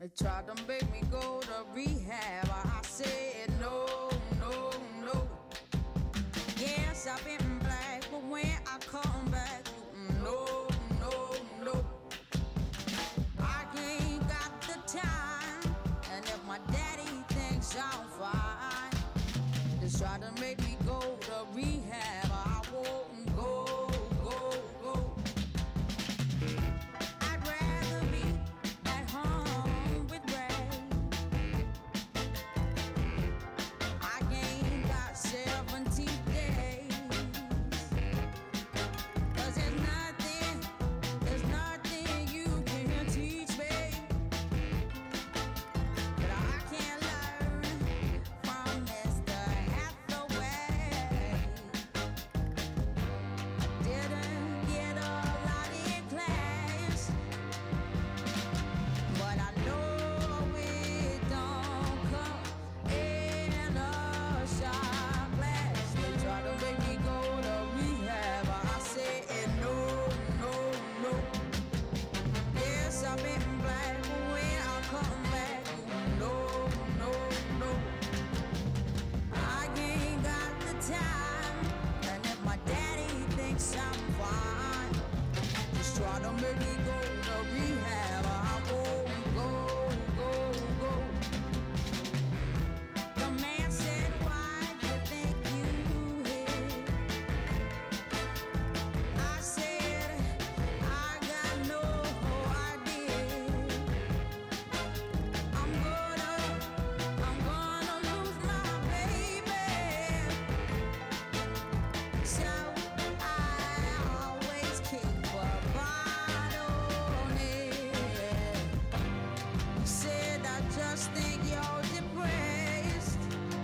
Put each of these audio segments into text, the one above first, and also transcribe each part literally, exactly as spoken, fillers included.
They tried to make me go to rehab. I said no, no, no. Yes, I've been black, but when I come back, no, no, no. I ain't got the time, and if my daddy thinks I'm fine, they try to make me go to rehab. I won't go, go, go. I'd rather be at home with Ray. I ain't got seventy days. Cause there's nothing, there's nothing you can teach me that I can't learn from Mister Hathaway. Didn't get a lot in class, but I know it don't come in a shot glass. They try to make me go to rehab. I said no, no, no. Yes, I've been black, but when I come back, no, no, no. I ain't got the time, and if my daddy thinks I'm fine, just try to make me go to rehab. I won't go, go, go. The man said, why you think you hit? I said, I got no idea. I'm gonna, I'm gonna lose my baby. So I always keep a bottle near. He said, I just think you're depressed.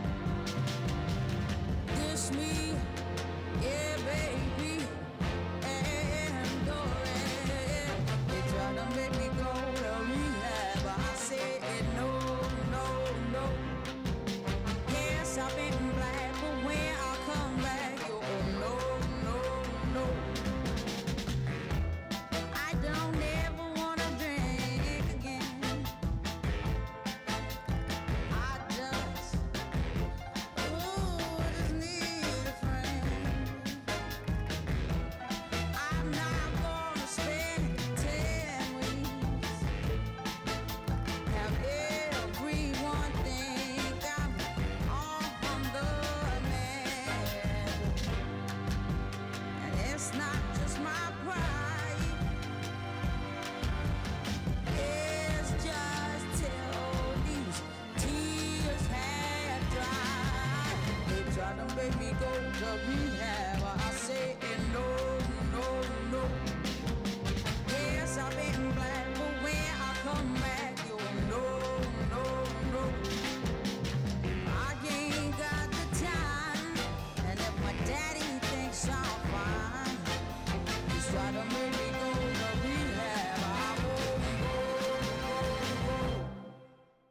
This me, yeah, baby, and go ahead. They try to make me go to rehab. I said no, no, no. Yes, I've been black, but when I come back, you no, no, no. I don't ever wanna drink again. I just, ooh, just need a friend. I'm not gonna spend ten weeks. Have everyone think I'm on the man. And it's not just my pride. It's just till these tears had dried. They try to make me go to rehab.